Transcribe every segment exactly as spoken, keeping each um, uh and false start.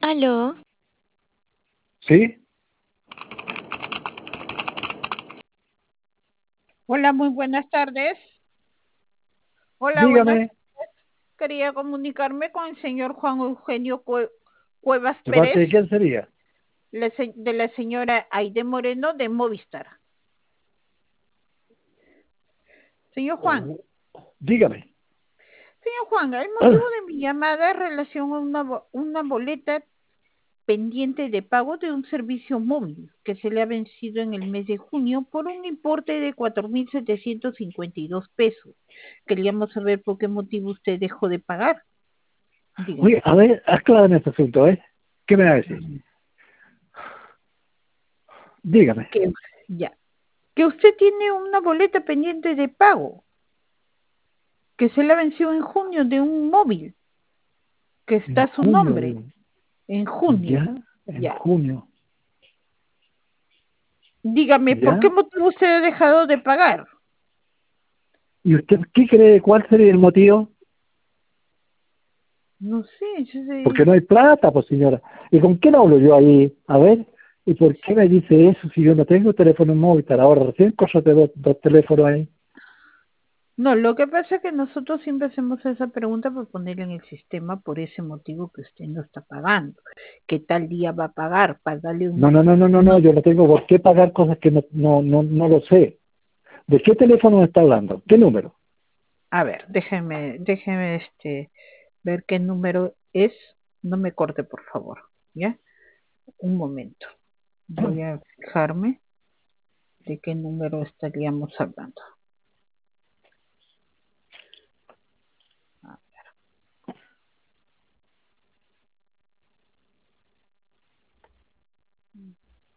Aló, ¿Sí? Hola, muy buenas tardes. Hola, buenas. Dígame, Quería comunicarme con el señor Juan Eugenio Cue- Cuevas ¿de parte Pérez, de quién sería? la se- de la señora Aide Moreno de Movistar. Señor Juan, Dígame. señor Juan, el motivo de mi llamada es relación a una, bo- una boleta pendiente de pago de un servicio móvil que se le ha vencido en el mes de junio por un importe de cuatro mil setecientos cincuenta y dos pesos. Queríamos saber por qué motivo usted dejó de pagar. Dígame. Oye, a ver, aclárame este asunto, ¿eh? ¿Qué me va a decir? Dígame. Que, ya, que usted tiene una boleta pendiente de pago que se la venció en junio de un móvil que está En a su junio, nombre, digo. en junio. ¿Ya? En Ya. junio. Dígame, ¿por qué ¿Ya? motivo usted ha dejado de pagar? ¿Y usted qué cree? ¿Cuál sería el motivo? No sé, yo Porque sé. no hay plata, pues señora. ¿Y con quién hablo yo ahí? A ver, ¿y por qué me dice eso si yo no tengo teléfono móvil? Ahora recién cósate dos, dos teléfonos ahí. No, lo que pasa es que nosotros siempre hacemos esa pregunta por poner en el sistema por ese motivo que usted no está pagando. ¿Qué tal día va a pagar? Para darle un... No, no, no, no, no, no, yo no tengo por qué pagar cosas que no, no, no, no lo sé. ¿De qué teléfono me está hablando? ¿Qué número? A ver, déjeme, déjeme este, ver qué número es. No me corte, por favor. ¿Ya? Un momento. Voy a fijarme de qué número estaríamos hablando. A ver.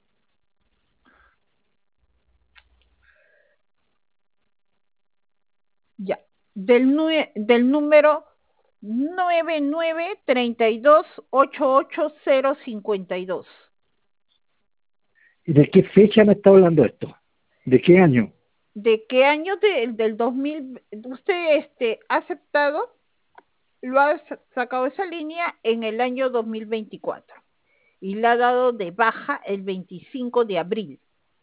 Ya. Del, nue- del número nueve nueve tres dos ocho ocho cero cinco dos. ¿Y de qué fecha me está hablando esto? ¿De qué año? ¿De qué año de- del dos mil usted este, ha aceptado, lo ha sa- sacado esa línea en el año dos mil veinticuatro y la ha dado de baja el veinticinco de abril?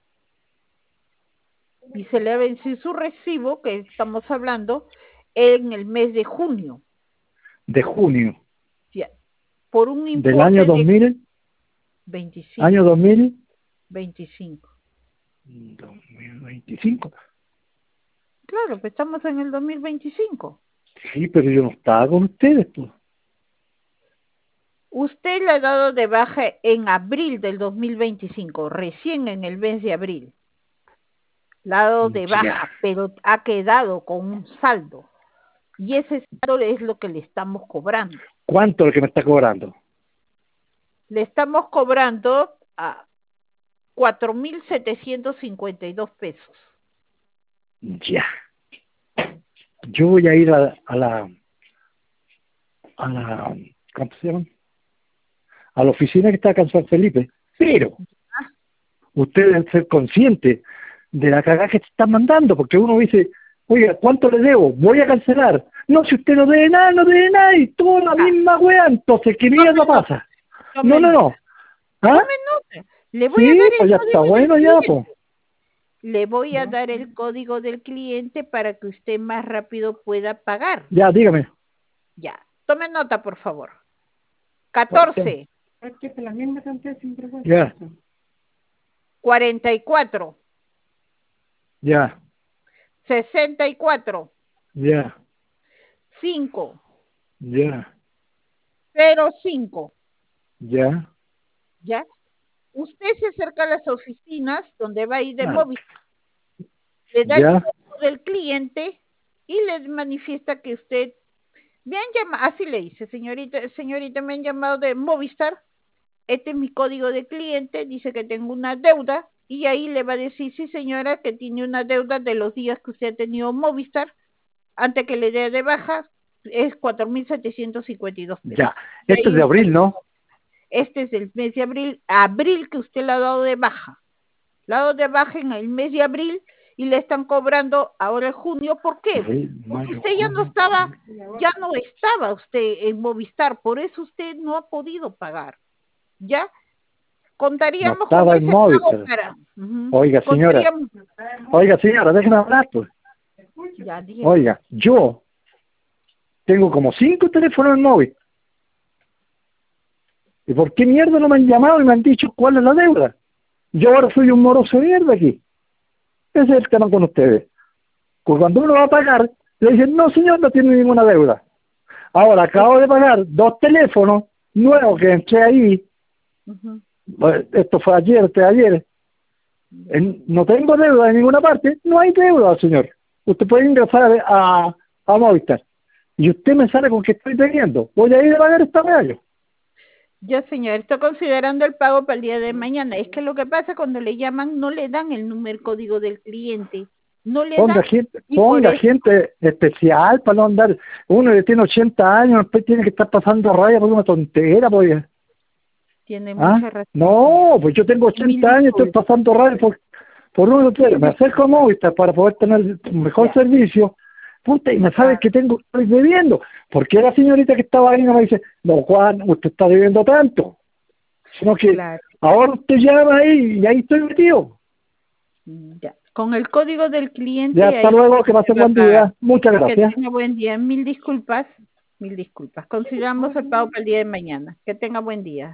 Y se le ha vencido su recibo, que estamos hablando, en el mes de junio, De junio. ya, por un ¿Del año importe dos de mil? ¿Año veinticinco, dos mil? veinticinco. dos mil veinticinco. Claro, pues estamos en el dos mil veinticinco. Sí, pero yo no estaba con ustedes, pues. Usted le ha dado de baja en abril del dos mil veinticinco, recién en el mes de abril. La ha dado de Ya. baja, pero ha quedado con un saldo. Y ese saldo es lo que le estamos cobrando. ¿Cuánto es lo que me está cobrando? Le estamos cobrando a cuatro mil setecientos cincuenta y dos pesos. Ya. Yo voy a ir a, a la, a la, ¿cómo se llama? A la oficina que está acá en San Felipe. Pero ustedes deben ser conscientes de la cagada que te están mandando, porque uno dice, oiga, ¿cuánto le debo? Voy a cancelar. No, si usted no debe nada, no debe nada, y toda la Ah, misma weá, entonces, ¿qué tome mierda nota, pasa? No, tome no, nota, no. ¿Ah? tome nota. Le voy a Sí, dar pues el ya está código del bueno ya, pues. cliente. Le voy a dar el código del cliente para que usted más rápido pueda pagar. Ya, dígame. Ya, tome nota, por favor. ¿Cuál es? catorce, Ya, cuarenta y cuatro, ya, sesenta y cuatro, ya, cinco, ya, cero cinco. ya. ¿Ya? Usted se acerca a las oficinas donde va a ir de Ah, móvil, le da el ya. código del cliente y le manifiesta que usted me han llamado, así le dice, señorita, señorita, me han llamado de Movistar, este es mi código de cliente, dice que tengo una deuda, y ahí le va a decir, sí señora, que tiene una deuda de los días que usted ha tenido Movistar, antes que le dé de baja, es cuatro mil setecientos cincuenta y dos pesos. Ya. Y Esto es ahí de usted, abril, ¿no? este es el mes de abril, abril que usted le ha dado de baja, le ha dado de baja en el mes de abril, y le están cobrando ahora en junio. ¿Por qué? Abril, Porque mayo, usted ya no junio. estaba, ya no estaba usted en Movistar, por eso usted no ha podido pagar. ¿ya? No Contaríamos estaba con en ese pago Movistar. para... Ujú. Oiga, señora, Contaríamos... oiga, señora, déjeme hablar, pues. Ya, dígame. Oiga, yo tengo como cinco teléfonos en móvil. ¿Y por qué mierda no me han llamado y me han dicho cuál es la deuda? Yo ahora soy un moroso de mierda aquí. Ese es el tema con ustedes. Pues cuando uno va a pagar, le dicen, no señor, no tiene ninguna deuda. Ahora acabo de pagar dos teléfonos nuevos que entré ahí. Ujú. Pues, esto fue ayer, este ayer. En- no tengo deuda en ninguna parte. No hay deuda, señor. Usted puede ingresar a, a Movistar. Y usted me sale con que estoy teniendo. Voy a ir a pagar esta vez. Ya, señor, estoy considerando el pago para el día de mañana. Es que lo que pasa cuando le llaman no le dan el número código del cliente. No le dan Ponga gente, y por ponga eso gente especial para no andar. Uno que tiene ochenta años, después tiene que estar pasando raya por una tontera, pues. tiene ¿Ah? mucha razón, señor. No, pues yo tengo Mil ochenta años, estoy disculpas. pasando raya por, por una tontera. Me acerco a Movistar para poder tener un mejor Ya, servicio. Puta, y me sabe ya. que tengo, estoy debiendo. Porque la señorita que estaba ahí no me dice, no, Juan, usted está debiendo tanto. Sino que Claro. ahora usted llama ahí y ahí estoy metido. Ya. Con el código del Ya, cliente hasta ahí luego, que se pase va a buen pagar. día. Muchas Que gracias. tenga buen día. Mil disculpas. Mil disculpas. Consideramos el pago para el día de mañana. Que tenga buen día.